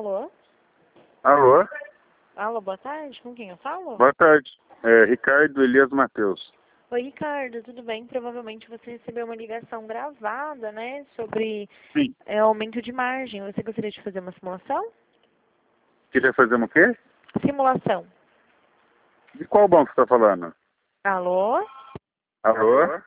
Alô? Alô? Alô, boa tarde. Com quem eu falo? Boa tarde. Ricardo Elias Matheus. Oi, Ricardo, tudo bem? Provavelmente você recebeu uma ligação gravada, né, sobre Sim. aumento de margem. Você gostaria de fazer uma simulação? Queria fazer o quê? Simulação. De qual banco você está falando? Alô? Alô?